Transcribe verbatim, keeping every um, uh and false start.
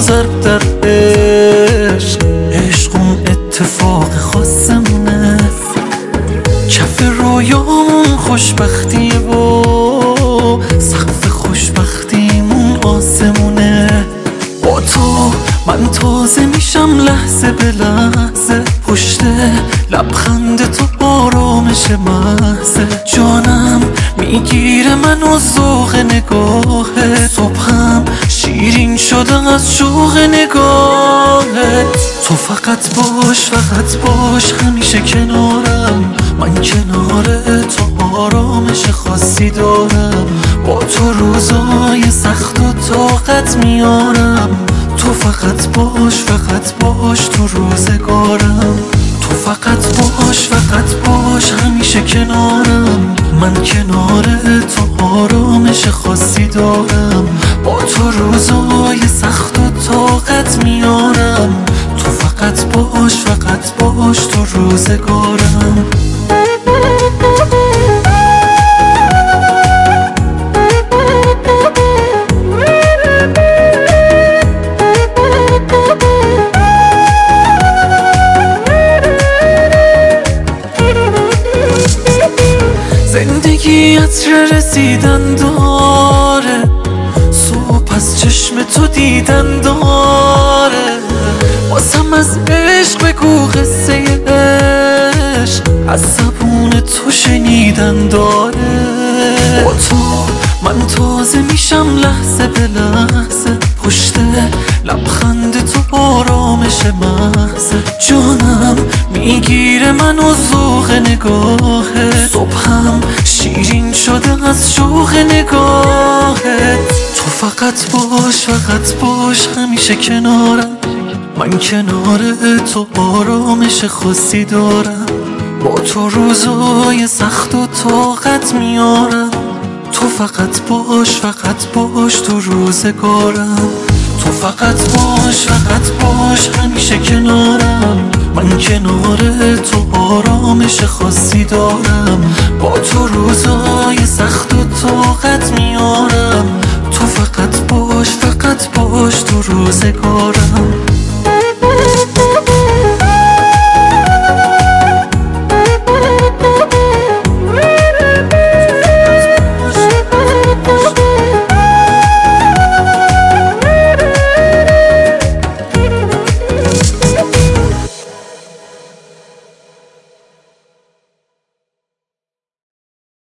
ضرب در عشق. عشق اون اتفاق خاصمونه، کف رویامون خوشبختیه و سقف خوشبختیمون آسمونه. با تو من تازه میشم لحظه به لحظه، پشت لبخند تو آرامش محضه. جانم میگیره منو ذوق نگاهت، صبحم شیرین شده از شوق نگاهت. تو فقط باش فقط باش همیشه کنارم، من کنار تو آرامش خاصی دارم. با تو روزای سخت و طاقت میارم. تو فقط باش فقط باش تو روزگارم. تو فقط باش فقط باش همیشه کنارم، من کنار تو آرامش خاصی دارم. با تو روزای سخت و طاقت میارم. تو فقط باش فقط باش تو روزگارم. زندگی عطر رسیدن داره، صبح از چشم تو دیدن داره. واسم از عشق بگو قصه عشق، از زبون تو شنیدن داره. با تو من تازه میشم لحظه به لحظه، پشت لبخند تو آرامش محضه. جانم میگیره منو ذوق نگاهت، صبحم شیرین شده از شوق نگاهت. تو فقط باش فقط باش همیشه کنارم، من کنار تو آرامش خاصی دارم. با تو روزای سخت و طاقت میارم. تو فقط باش فقط باش تو روزگارم. تو فقط باش فقط باش همیشه کنارم، من کنار تو آرامش خاصی دارم. با تو روزای سخت و طاقت میارم. تو فقط باش فقط باش تو روزگارم.